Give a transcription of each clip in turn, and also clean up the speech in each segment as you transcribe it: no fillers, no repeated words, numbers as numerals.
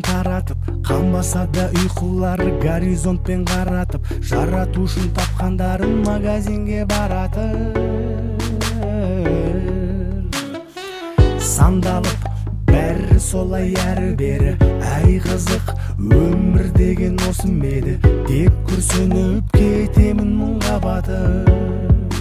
таратып, қанбаса да ұйқылары горизонтпен қаратып, жаратушын тапқандарын магазинге баратыр. Сандалып бәрі солай әрі-бері, әй қызық, өмір деген осы меді деп күрсініп кетемін мұңға батып.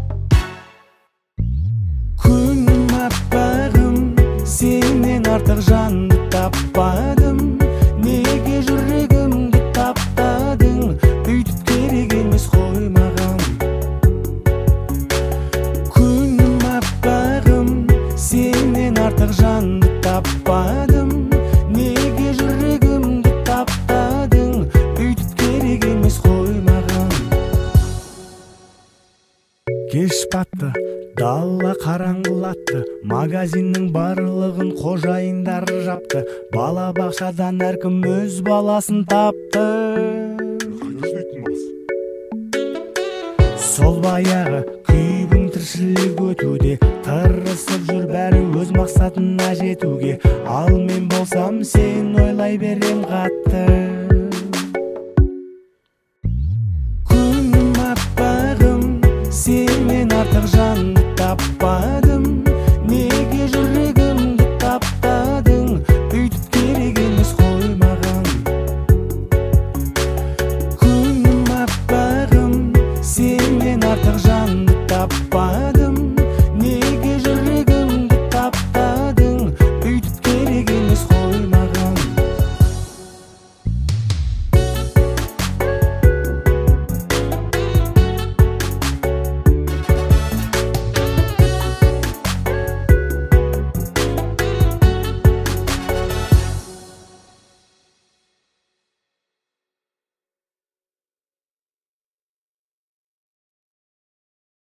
Күнім аппағым, сенен артық жанды таппадым, неге жүрегімді таптадың, бүйтіп керек емес қой маған. Күнім аппағым, сенен артық жанды таппадым, неге жүрегімді таптадың, бүйтіп керек емес қой маған. Кеш батты, дала қараңғылатты, магазиннің барлығын қожайындар жапты, бала бақшадан әркім өз баласын тапты. Сол баяғы күйбің тіршілік өтуде, тырысып жүр бәрі өз мақсатына жетуге, ал мен болсам сен ойлай берем қатты. Күнім аппағым, сенен артық жанды